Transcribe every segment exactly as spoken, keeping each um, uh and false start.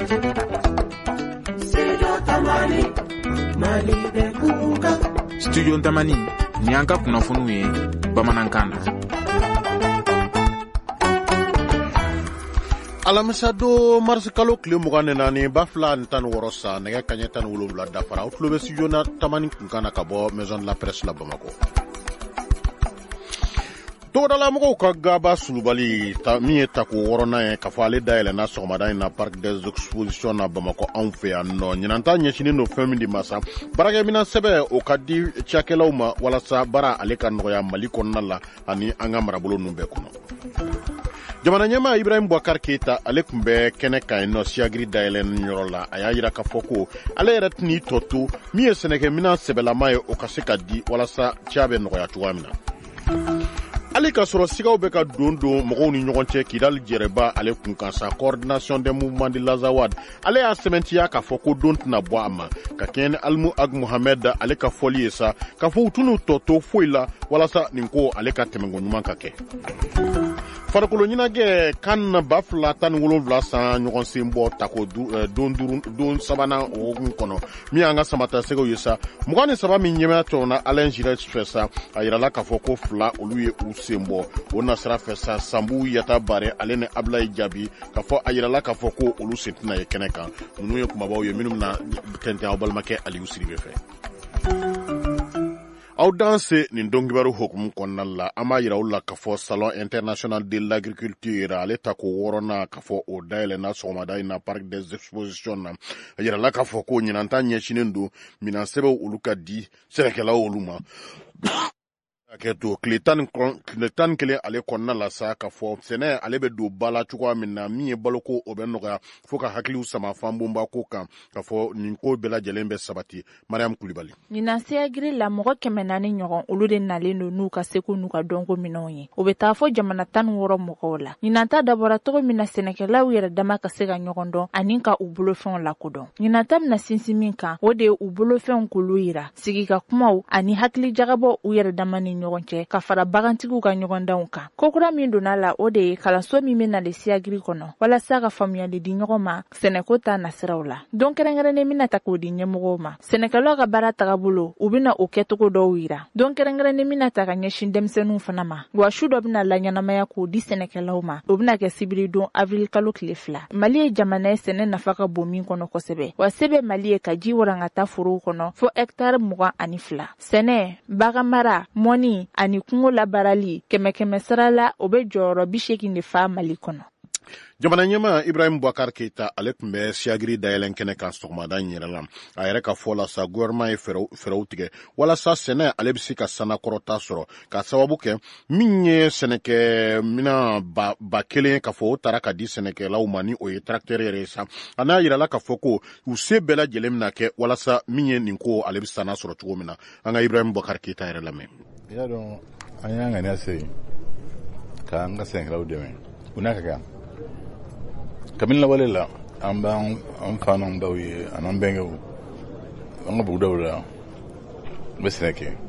Studio Ntamani ni an ka kunnafoniw ye bamanankan na. Alamisado mars kalo kile mugan ni naani ba fila ani tan wɔɔrɔ sa nɛgɛ kaɲɛ tan ni wolonwula dafara o tulo bɛ studio Ntamani kunkan na ka bɔ maison de la presse la Bamako. Togodalamɔgɔw ka gaba sulubali min ye tako wɔɔrɔnan ye k'a fɔ ale dayɛlɛnna sɔgɔmada in na parc des expositions na Bamako anw fɛ yan nɔ ɲinanta ɲɛsinin no fɛn min di ma sa baarakɛminɛn sɛbɛ o ka di cakɛlaw ma walasa baara ale ka nɔgɔya Mali kɔnɔna la ani an ka marabolo ninnu bɛɛ kɔnɔ. Jamana ɲɛmaa Ibrahim Boubacar Keita ale tun bɛ kɛnɛ kan yen nɔ Siagiri dayɛlɛnni yɔrɔ la a y'a jira k'a fɔ ko ale yɛrɛ tɛn'i tɔ to min ye sɛnɛkɛminɛn sɛbɛlama ye o ka se ka di walasa ca bɛ nɔgɔya cogoya min na. Ali ka sɔrɔ sigaw bɛ ka don don mɔgɔw ni ɲɔgɔn cɛ Kidal Jɛrɛba ale kun kan sa coordination des mouvements de l'Azawad ale y'a sɛmɛntiya k'a fɔ ko don tɛna bɔ a ma ka kɛɲɛ ni Alimu Ag Mohamed ale ka fɔli ye sa k'a fɔ u tɛn'u tɔ to foyi la walasa nin ko ale ka tɛmɛko ɲuman ka kɛ. Farikolo ɲɛnajɛ kan ba fila tan ni wolonwula san ɲɔgɔn sen bɔ tako don duuru don sabanan o hukumu kɔnɔ min y'an ka samata sɛgɛw ye sa mugan ni saba min ɲɛmaya tɔnna Alain Giresse fɛ sa a yirala k'a fɔ ko fila olu ye u sen bɔ o nasira fɛ sa Sambu Yata Bare ale ni Ablaye Jabi k'a fɔ a yirala k'a fɔ ko olu sen tɛna ye kɛnɛ kan ninnu ye kumabaw ye minnu na tɛntɛn aw balimakɛ Aliyu Siribe fɛ. Aw danse nin dɔnkibaru hukumu kɔnɔna la an b'a yira u la k'a fɔ salon international de l'agriculture ale ta ko wɔɔrɔnan k'a fɔ o dayɛlɛnna sɔgɔmada in na parc des expositions na a yirala k'a fɔ ko ɲinanta ɲɛsinen don minan sɛbɛw olu ka di sɛnɛkɛlaw olu ma. Keto tile tan ni kelen ale kɔnɔna la sa k'a fɔ sɛnɛ ale bɛ don ba la cogoya min na min ye baloko o bɛ nɔgɔya fo ka hakiliw sama fanbonba ko kan k'a fɔ nin ko bɛɛ lajɛlen bɛ sabati. Mariam Kulibali. Ɲinan Siagiri la mɔgɔ kɛmɛ naani ɲɔgɔn olu de nalen don n'u ka seko n'u ka dɔnko minɛnw ye o bɛ taa fɔ jamana tan ni wɔɔrɔ mɔgɔw la. Ɲinanta dabɔra cogo min na sɛnɛkɛlaw yɛrɛ dama ka se ka ɲɔgɔn dɔn ani ka u bolofɛnw lakodɔn. Ɲinanta bɛna sinsin min kan o de ye u bolofɛnw k'olu yira sigi ka kumaw ani hakili jagabɔ u yɛrɛ dama ni ɲɔgɔn cɛ ka fara bagantigiw ka ɲɔgɔndanw kan. Kokura min donna la o de ye kalanso min bɛ nale Siagiri kɔnɔ walasa ka faamuyali di ɲɔgɔn ma sɛnɛko ta nasiraw la. Don kɛrɛnkɛrɛnnen bɛna ta k'o di ɲɛmɔgɔw ma. Sɛnɛkɛlaw ka baara tagabolo u bɛna o kɛcogo dɔw yira. Don kɛrɛnkɛrɛnnen bɛna ta ka ɲɛsin denmisɛnninw fana ma. Wa su dɔ bɛna laɲɛnamaya k'o di sɛnɛkɛlaw ma. O bɛna kɛ sibiri don avril kalo tile fila. Mali ye jamana ye sɛnɛ nafa ka bon min kɔnɔ kosɛbɛ. Wa se bɛ Mali ye ka ji warangata forow kɔnɔ fo hectare mugan ani fila. Sɛnɛ, bagan mara, mɔni ani kungo labarali kɛmɛ kɛmɛ sara la o bɛ jɔyɔrɔ bi seegin de fa Mali kɔnɔ. Jamana ɲɛmaa Ibrahim Boubacar Keita ale tun bɛ Siagiri dayɛlɛn kɛnɛ kan sɔgɔmada in yɛrɛ la a yɛrɛ ka fɔ la sa gouvernement ye fɛɛrɛw tigɛ walasa sɛnɛ ale bɛ se ka sanakɔrɔta sɔrɔ ka sababu kɛ min ye sɛnɛkɛminɛn ba, ba kelen k'a fɔ o taara ka di sɛnɛkɛlaw ma ni o ye tracteur yɛrɛ ye sa a n'a yirala k'a fɔ ko u se bɛɛ lajɛlen bɛna kɛ walasa min ye nin ko ale bɛ sanna sɔrɔ cogo min na an ka Ibrahim Boubacar Keita yɛrɛ lamɛn. I y'a dɔn an y'an ŋaniya se k'an ka sɛnɛkɛlaw dɛmɛ u n'a ka kan kabini lawale la an b'an an fa n'an baw ye an'an bɛnkɛw an ka bugudaw la u bɛ sɛnɛ kɛ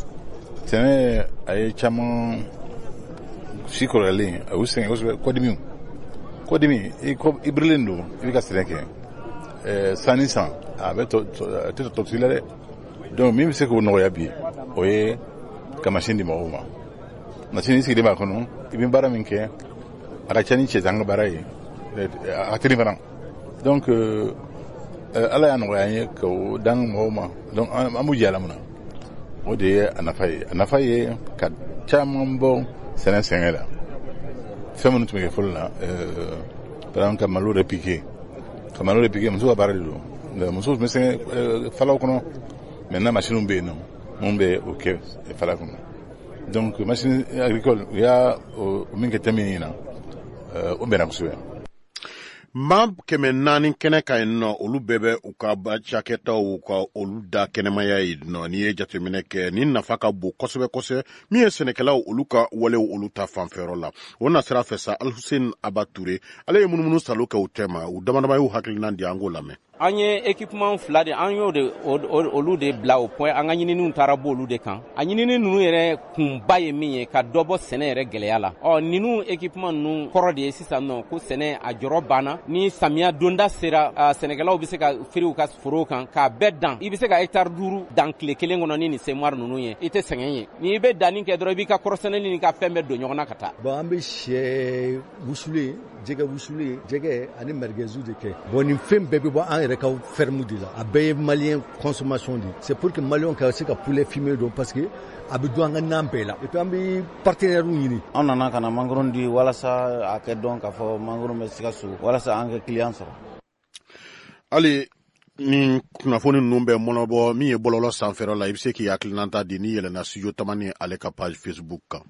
sɛnɛ a ye caman si kɔrɔlen a y'u sɛgɛn kosɛbɛ kɔdimiw kɔdimi i birilen don i bɛ ka sɛnɛ kɛ ɛɛ san ni san a bɛ tɔ a tɛ tɔ tɔgɔsi la dɛ donc min bɛ se k'o nɔgɔya bi o ye ka machine di mɔgɔw ma machine sigilen b'a kɔnɔ i bɛ baara min kɛ a ka ca ni cɛ an ka baara ye a ka teli fana donc ala y'a nɔgɔya an ye k'o dan mɔgɔw ma donc an b'u jala mun na o de ye a nafa ye a nafa ye ka caman bɔ sɛnɛ sɛgɛn la fɛn minnu tun bɛ kɛ fɔlɔ la par exemple ka malo repiquer ka malo repiquer muso ka baara de don muso tun bɛ sɛgɛn falaw kɔnɔ maintenant machine bɛ yen nɔ mun bɛ o kɛ fala kɔnɔ donc machine agricole u y'a min kɛ tɛmɛ in na o bɛnna kosɛbɛ. Maa kɛmɛ naani kɛnɛ ka yen nɔ olu bɛɛ bɛ u ka cakɛtaw u ka olu da kɛnɛmaya ye nɔ n'i ye jateminɛ kɛ ni nafa ka bon kosɛbɛ kosɛbɛ min ye sɛnɛkɛlaw olu ka walew olu ta fanfɛyɔrɔ la o na sira fɛ sa Alhussein Aba Ture ale ye munumunu salo kɛ u tɛma u damadama y'u hakilina di an k'o lamɛn. an ye équipement fila de an y'o de olu de bila au point an ka ɲininiw taara b'olu de kan a ɲinini ninnu yɛrɛ kunba ye min ye ka dɔ bɔ sɛnɛ yɛrɛ gɛlɛya la ɔ ninnu équipement ninnu kɔrɔ de ye sisan nɔ ko sɛnɛ a jɔrɔ banna ni samiya donda sera sɛnɛkɛlaw bɛ se ka firiw ka forow kan k'a bɛɛ dan i bɛ se ka hectare duuru dan tile kelen kɔnɔ ni nin semoir ninnu ye i tɛ sɛgɛn ye ni i bɛ danni kɛ dɔrɔn i b'i ka kɔrɔsɛnɛli ni ka fɛn bɛɛ don ɲɔgɔn na ka taa. bon an bɛ sɛ wusule jɛgɛ wusule jɛgɛ ani marigɛziw de kɛ bon nin fɛn bɛɛ bɛ bɔ an yɛrɛ ka ferme de la a bɛɛ ye maliyɛn consommation de c'est pour que maliyɛnw ka se ka poulet fumer dɔn parce que a bɛ dɔn an ka nan bɛɛ la et puis an bɛ partenaires ɲini. an nana ka na mangoro di walasa a kɛ dɔn k'a fɔ mangoro bɛ se ka so walasa an ka client sɔrɔ. hali ni kunnafoni ninnu bɛ mɔnɔbɔ min ye bɔlɔlɔ sanfɛla la i bɛ se k'i hakilinata di ni yɛlɛnna studio tamani ale ka page Facebook kan.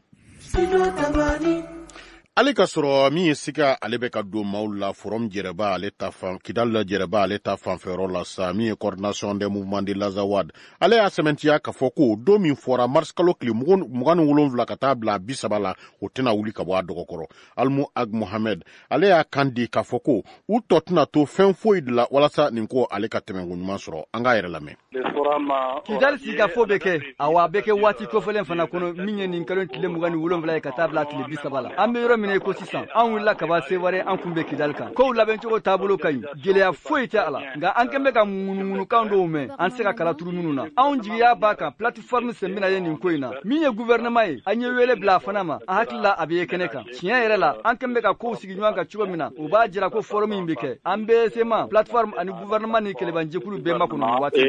ale ka sɔrɔ min ye sika ale bɛ ka don maaw la forum jɛrɛba ale ta fan kidal la jɛrɛba ale ta fanfɛyɔrɔ la sa min ye coordination des mouvements de lazawad ale y'a sɛmɛntiya k'a fɔ ko don min fɔra mars kalo tile mugan ni wolonwula ka taa bila bi saba la o tɛna wuli ka bɔ a dɔgɔkɔrɔ almu ag mohamed ale y'a kan di k'a fɔ ko u tɔ tɛna to fɛn foyi de la walasa nin ko ale ka tɛmɛ ko ɲuman sɔrɔ an k'a yɛrɛ lamɛn. kidal sigikafo bɛ kɛ awa a bɛ kɛ waati kɔfɛlen fana kɔnɔ min ye nin kalo tile mugan ni wolonwula ye ka taa bila tile bi saba la an bɛ yɔrɔ min ko sisan an wulila kaba seware an kun bɛ kidal kan kow labɛncogo taabolo ka ɲi gɛlɛya foyi tɛ a la nka an kɛn bɛ ka ŋunuŋunukan dɔw mɛn an se ka kala turu minnu na anw jigiya b'a kan plateforme sen bɛna ye nin ko in na min ye gouvernement ye an ye wele bila a fana ma an hakili la a bɛ ye kɛnɛ kan tiɲɛ yɛrɛ la an kɛn bɛ ka kow sigi ɲɔgɔn kan cogo min na o b'a jira ko forum min bɛ kɛ an bɛ sema plateforme ani gouvernement ni kɛlɛbanjɛkulu bɛɛ makɔnɔ nin waati.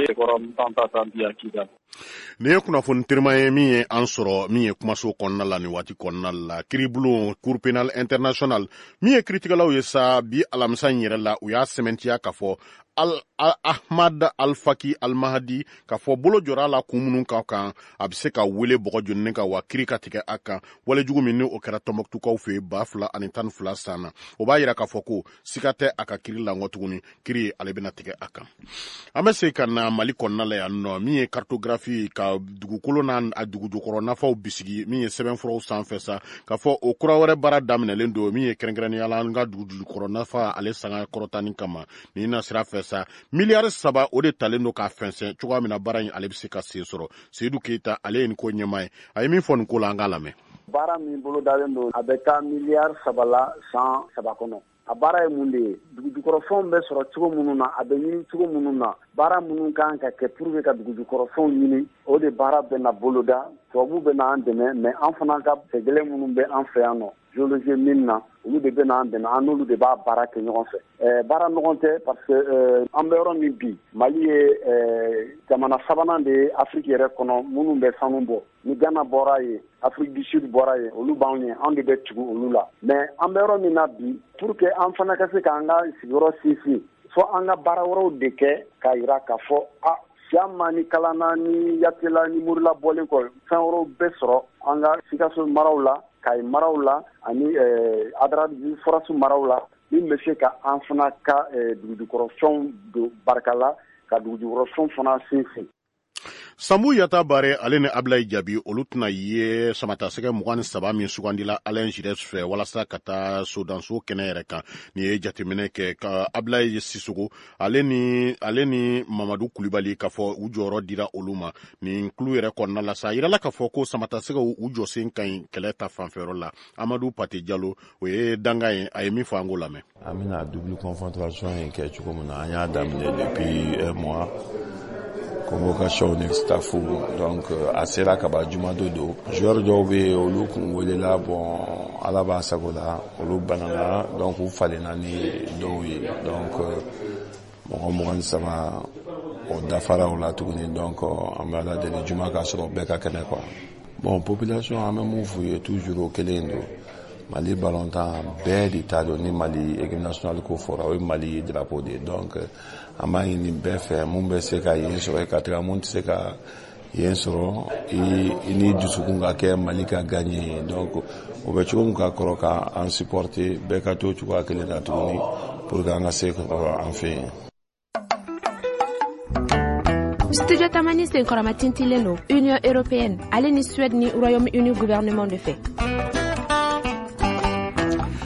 nin ye kunnafoni terima ye min ye an sɔrɔ min ye kumaso kɔnɔna la nin waati kɔnɔna la kiribulon cour pénal international min ye kiritigɛlaw ye sa bi alamisa in yɛrɛ la u y'a sɛmɛntiya k'a fɔ al ahmad al-faki al-mahdi k'a fɔ bolo jɔra la kun minnu ka kan a bɛ se ka wele bɔgɔ jɔnni kan wa kiri ka tigɛ a kan walejugu min ni o kɛra tɔnbɔkutukaw fɛ yen ba fila ani tan ni fila san na o b'a yira k'a fɔ ko siga tɛ a ka kiri la nkɔ tuguni kiri ale bɛna tigɛ a kan. an bɛ se ka na mali kɔnɔna la yan nɔ min ye cartographie ka dugukolo n'a a dugujukɔrɔ nafaw bisigi min ye sɛbɛnfuraw sanfɛ sa k'a fɔ o kura wɛrɛ baara daminɛlen don min ye kɛrɛnkɛrɛnnenya la an ka dugujukɔrɔ nafa ale sanga kɔrɔtani kama ni na sira fɛ sa miliyari saba o de talen don k'a fɛnsɛn cogoya min na baara in ale bɛ se ka sen sɔrɔ seyidu keyita ale ye nin ko ɲɛmaa ye a ye min fɔ nin ko la an k'a lamɛn. baara min bolo dalen don a bɛ taa miliyari saba la san saba kɔnɔ a baara ye mun de ye dugujukɔrɔfɛnw bɛ sɔrɔ cogo minnu na a bɛ ɲini cogo minnu na baara minnu kan ka kɛ pour que ka dugujukɔrɔfɛnw ɲini o de baara bɛ na boloda tubabu bɛ na an dɛmɛ mɛ an fana ka fɛgɛlɛ minnu bɛ an fɛ yan nɔ géologie min na olu de bɛ na an dɛmɛ an n'olu de b'a baara kɛ ɲɔgɔn fɛ ɛɛ baara nɔgɔn tɛ parce que an bɛ yɔrɔ min bi mali ye ɛɛ jamana sabanan de ye afiriki yɛrɛ kɔnɔ minnu bɛ sanu bɔ ni gana bɔra ye afiriki du sud bɔra ye olu b'anw ye anw de bɛ tugu olu la mɛ an bɛ yɔrɔ min na bi pour que an fana ka se k'an ka sigiyɔrɔ sinsin fo an ka baara wɛrɛw de kɛ k'a yira k'a fɔ a siyama ni kalana ni yatela ni murula bɔlen kɔ fɛn wɛrɛw bɛ sɔrɔ an ka sikaso maraw la kayi maraw la ani adarabisi fɔrasu maraw la min bɛ se ka an fana ka dugujukɔrɔfɛnw don barika la ka dugujukɔrɔfɛnw fana sinsin. sambu yata bare ale ni ablaye jabi olu tɛna ye samatasɛgɛ mugan ni saba min sugandila alain gires fɛ walasa ka taa sodanso kɛnɛ yɛrɛ kan ni ye jateminɛ kɛ ka ablaye sisogo ale ni ale ni mamadu kulibali k'a fɔ u jɔyɔrɔ dira olu ma nin kulu yɛrɛ kɔnɔna la sa yirala k'a fɔ ko samatasɛgɛw u jɔsen ka ɲi kɛlɛ ta fanfɛyɔrɔ la amadu pate jalo o ye danga ye a ye min fɔ an ko lamɛn. an bɛna double confrontation in kɛ cogo min na an y'a daminɛ depuis un mois convocation ni staffu donc a sera ka ban juma dɔ don joueur dɔw bɛ olu kun welela bon ala b'a sago la olu banana donc u falenna ni dɔw ye donc mɔgɔ mugan ni saba o dafara o la tuguni donc an bɛ ala deli juma ka sɔrɔ bɛɛ ka kɛnɛ quoi. bon population an bɛ mun f'u ye toujours o kelen don Mali ballontan bɛɛ de t'a dɔn ni Mali équipe nationale ko fɔra o ye Mali ye drapeau de donc an b'a ɲini bɛɛ fɛ mun bɛ se ka yen sɔrɔ ka tigɛ mun tɛ se ka yen sɔrɔ i ni dusukun ka kɛ Mali ka gagné ye donc o bɛ cogo min ka kɔrɔ ka an supporter bɛɛ ka to cogoya kelen na tuguni pour que an ka se ka an fɛ yen. Studio Tamani sen kɔrɔma tintilen don Union européenne ale ni Suède ni Royaume-Uni gouvernement de fait.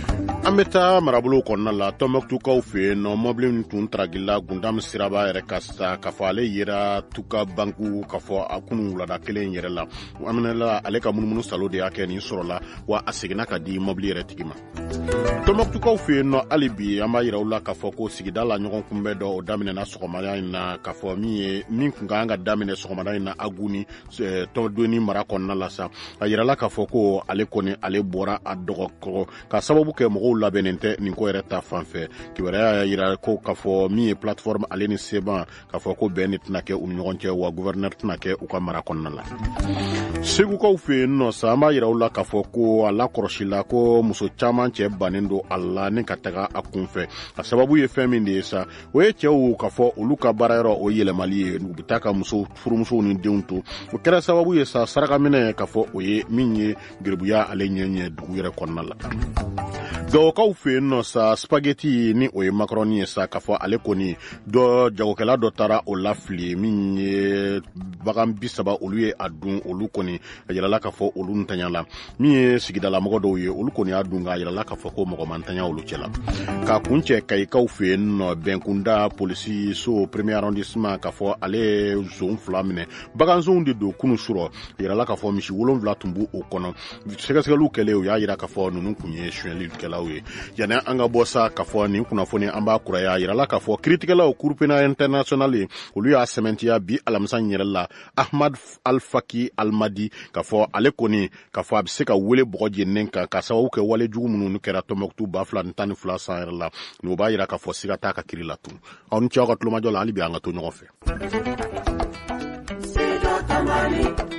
an bɛ taa marabolo kɔnɔna la Tɔnbɔkutukaw fɛ yen nɔ mɔbili min tun taragila Gundam siraba yɛrɛ ka sa k'a fɔ ale yera Tuka banku k'a fɔ a kunun wulada kelen yɛrɛ la aminala ale ka munumunu salo de y'a kɛ nin sɔrɔla wa a seginna ka di mɔbili yɛrɛ tigi ma. Tɔnbɔkutukaw fɛ yen nɔ hali bi an b'a yira u la k'a fɔ ko sigida la ɲɔgɔn kunbɛn dɔ o daminɛna sɔgɔmada in na k'a fɔ min ye min kun kan ka daminɛ sɔgɔmada in na Aguni Tɔndoni mara kɔnɔna la sa a yirala k'a fɔ ko ale kɔni ale bɔra a dɔgɔkɔrɔ ka sababu kɛ mɔgɔw labɛnnen tɛ nin ko yɛrɛ ta fanfɛ kibaruya y'a yira ko k'a fɔ min ye plateforme ale ni Seban k'a fɔ ko bɛn de tɛna kɛ u ni ɲɔgɔn cɛ wa gouverneur tɛna kɛ u ka mara kɔnɔna la. Segukaw fɛ yen nɔ sa an b'a yira u la k'a fɔ ko a lakɔrɔsila ko muso caman cɛ bannen don a la ni ka taga a kunfɛ a sababu ye fɛn min de ye sa o ye cɛw k'a fɔ olu ka baarayɔrɔ o yɛlɛmali ye u bɛ taa ka muso furumusow ni denw to o kɛra sababu ye sa saraka minɛ k'a fɔ o ye min ye geribuya ale ɲɛɲɛ dugu yɛrɛ kɔnɔna la. Dɔwkaw fɛ yen nɔ sa spaghetti ni o ye macaroni ye sa k'a fɔ ale kɔni dɔ jagokɛla dɔ taara o lafili min ye bagan bi saba olu ye a dun olu kɔni a yirala k'a fɔ olu ntanyala min ye sigidalamɔgɔ dɔw ye olu kɔni y'a dun k'a yirala k'a fɔ ko mɔgɔ man ntanya olu cɛla k'a kun cɛ Kayikaw fɛ yen nɔ bɛnkunda polisi so premier arrondissement k'a fɔ ale zon fila minɛ baganzonw de don kunu surɔ yirala k'a fɔ misi wolonwula tun b'o o kɔnɔ sɛgɛsɛgɛliw kɛlen o y'a yira k'a fɔ ninnu kun ye suɲɛlikɛlaw ye yanni an ka bɔ sa k'a fɔ nin kunnafoni an b'a kuraya yirala k'a fɔ kiiritigɛlaw Cour pénale internationale ye olu y'a sɛmɛntiya bi alamisa yɛrɛ la Ahmad Al-Faki Al-Madi k'a fɔ ale kɔni k'a fɔ a bɛ se ka wele bɔgɔ jeninen kan k'a sababu kɛ wale jugu minnu kɛra Tɔnbɔkutu ba fila ni tan ni fila san yɛrɛ la n'o b'a yira k'a fɔ siga t'a ka kiiri la tun aw ni cɛw ka tulomajɔ la hali bi an ka to ɲɔgɔn fɛ.